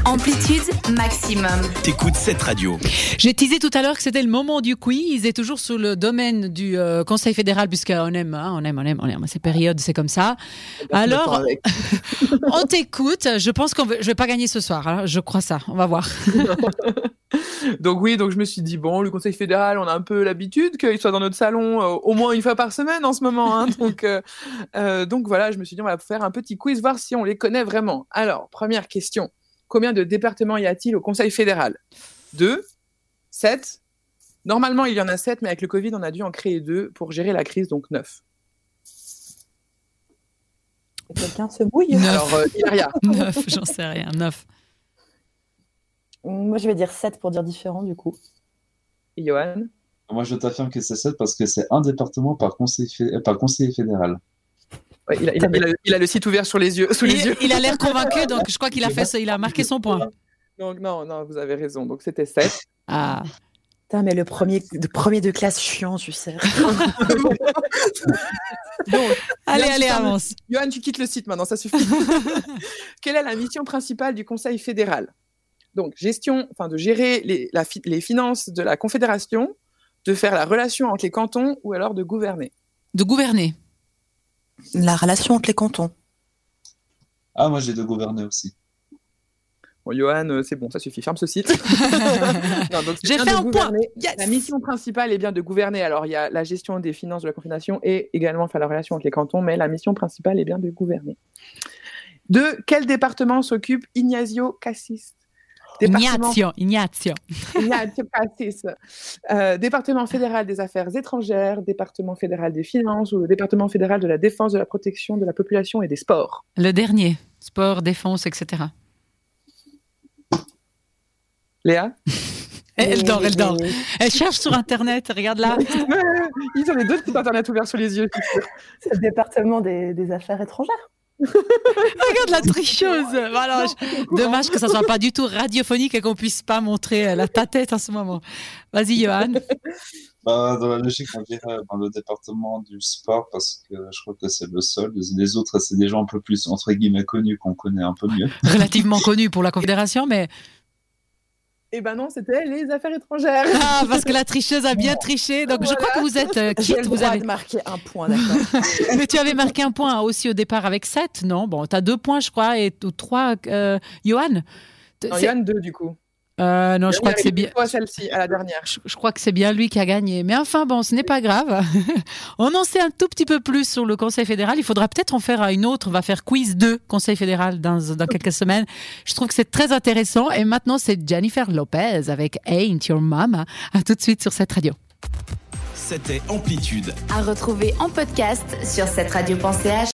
Amplitude maximum. T'écoutes cette radio. J'ai teasé tout à l'heure que c'était le moment du quiz et toujours sous le domaine du Conseil fédéral puisqu'on aime, ces périodes, c'est comme ça. Alors, on t'écoute. Je pense je vais pas gagner ce soir. Hein. Je crois ça. On va voir. Donc je me suis dit, bon, le Conseil fédéral, on a un peu l'habitude qu'il soit dans notre salon au moins une fois par semaine en ce moment. Hein. Donc voilà, je me suis dit, on va faire un petit quiz, voir si on les connaît vraiment. Alors, première question. Combien de départements y a-t-il au Conseil fédéral ? 2, 7. Normalement, il y en a 7, mais avec le Covid, on a dû en créer 2 pour gérer la crise, donc 9. Quelqu'un se mouille ? 9. Alors, Hilaria. 9, j'en sais rien. 9. Moi, je vais dire 7 pour dire différent, du coup. Et Johan ? Moi, je t'affirme que c'est 7 parce que c'est un département par conseiller fédéral. Ouais, il a le site ouvert sous les yeux. Il a l'air convaincu, donc je crois qu'il a marqué son point. Donc non, vous avez raison. Donc c'était 7. Ah. Putain, mais le premier de classe chiant, tu sais. Donc, allez, avance. Johan, tu quittes le site maintenant, ça suffit. Quelle est la mission principale du Conseil fédéral ? Donc, de gérer les finances de la Confédération, de faire la relation entre les cantons ou alors de gouverner. De gouverner. La relation entre les cantons. Ah, moi, j'ai de gouverner aussi. Bon, Johan, c'est bon, ça suffit, ferme ce site. J'ai fait un point. Yes. La mission principale est bien de gouverner. Alors, il y a la gestion des finances de la Confédération et également faire la relation avec les cantons, mais la mission principale est bien de gouverner. De quel département s'occupe Ignacio Cassis ? Ignacio Cassis. Département fédéral des affaires étrangères, département fédéral des finances ou le département fédéral de la défense, de la protection de la population et des sports. Le dernier, sport, défense, etc. Léa ? Elle dort. Elle cherche sur Internet, regarde là. Ils ont les 2 sites Internet ouverts sous les yeux. C'est le département des affaires étrangères. Regarde la tricheuse. Voilà, dommage que ça soit pas du tout radiophonique et qu'on puisse pas montrer ta tête en ce moment. Vas-y, Johan. Dans la logique, on dirait dans le département du sport parce que je crois que c'est le seul. Les autres, c'est des gens un peu plus, entre guillemets, connus qu'on connaît un peu mieux. Relativement connus pour la Confédération, mais... Eh ben non, c'était les affaires étrangères. Ah, parce que la tricheuse a bien triché. Donc, je crois que vous êtes quitte. Vous avez marqué un point, d'accord. Mais tu avais marqué un point aussi au départ avec 7, non ? Bon, tu as 2 points, je crois, ou 3. Johan ? Non, Johan, 2, du coup. Non, je crois que c'est bien. Celle-ci, à la dernière. Je crois que c'est bien lui qui a gagné. Mais enfin, bon, ce n'est pas grave. On en sait un tout petit peu plus sur le Conseil fédéral. Il faudra peut-être en faire une autre. On va faire quiz 2 Conseil fédéral dans quelques semaines. Je trouve que c'est très intéressant. Et maintenant, c'est Jennifer Lopez avec Ain't Your Mama. À tout de suite sur cette radio. C'était Amplitude. À retrouver en podcast sur cette radio.ch.